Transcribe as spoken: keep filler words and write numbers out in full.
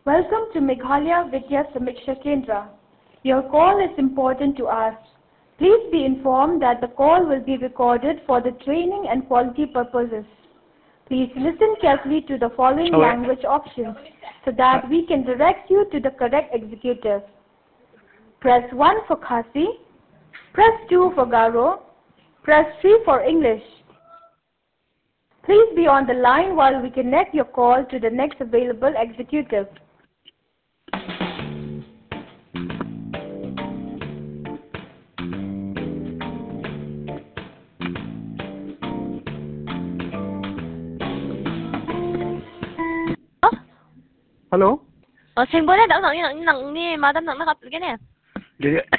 Welcome to Meghalaya Vidya Samiksha Kendra. Your call is important to us. Please be informed that the call will be recorded for the training and quality purposes. Please listen carefully to the following Okay. language options so that we can direct you to the correct executive. Press one for Khasi, press two for Garo, press three for English. Please be on the line while we connect your call to the next available executive. Hello? Ờ, xin bữa nay đỡ nặng nặng nặng đi mà đâm nặng nó gặp cái nè. Jadi